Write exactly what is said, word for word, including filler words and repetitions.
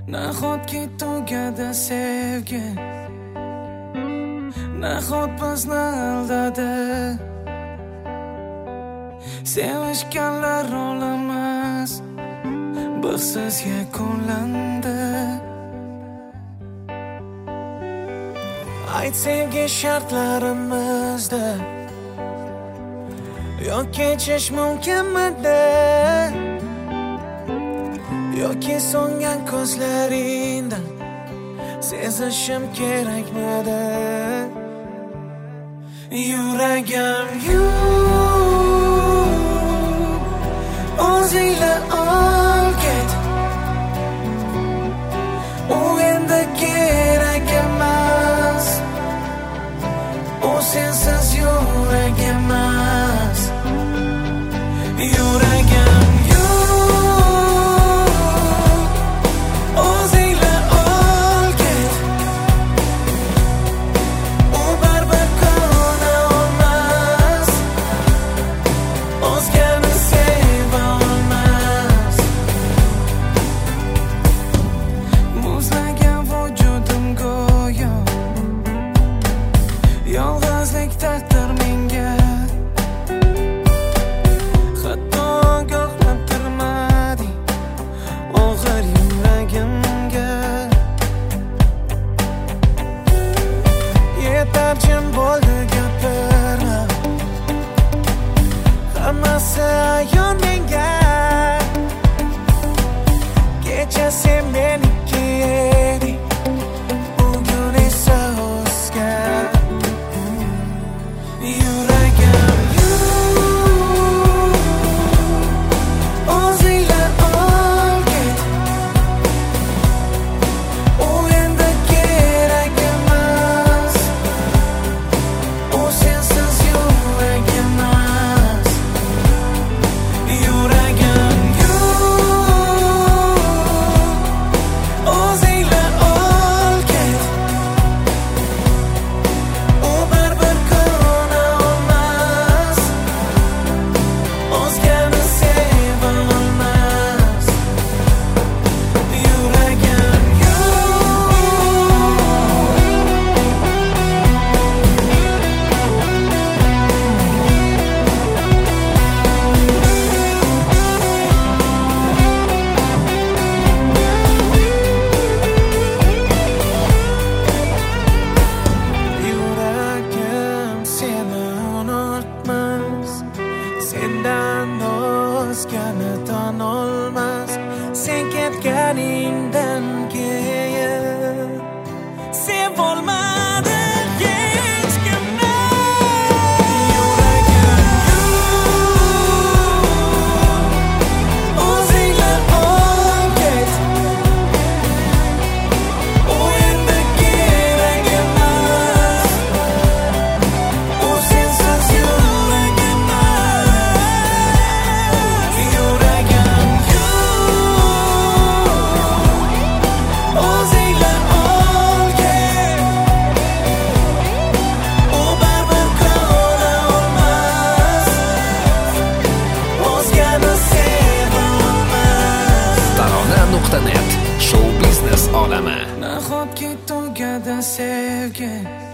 Nahotki tugadi sevgi, nahot bizni aldadi. Sevishganlar olamiz, baxtsiz yakunlandi. Ayt sevgi shartlarimizda yoki kechish mumkinmidi, yoki so'ngan ko'zlaringdan sezishim kerakmidi? Yuragim yo'q, o'zingla ol ket. U endi kerak emas, u sensiz yurag emas. Yuragim yo'q, o'zingla ol ket. U baribir ko'na olmas, o'zgani seva olmas. Muzlagan vujudim go'yo yolg'izlik taqdir menga. Hatto ogohlantirmading og'ir yuragimga. Yetar jim bo'ldi gapirma, hammasi ayon menga. Kecha sen meniki eding, bugun esa o'zga. Yuragim yo'q, o'zingla ol ket. U endi kerak emas, u sensiz yurag emas. Yuragim yo'q, o'zingla ol ket. U baribir ko'na olmas, o'zgani seva olmas. Yuragim Yuragim seni unutmas, sendan o'zgani tan olmas. Sen ketganingdan keyin sevolmadim hech kimni. Yuragim yo'q, o'zingla ol ket. U endi kerak emas, u sensiz yurag emas. Yuragim yo'q, o'zingla ol ket. U baribir ko'na olmas, o'zgani seva olmas. Tarona nuqta net show biznes olami. Nahotki tugadi sevgi,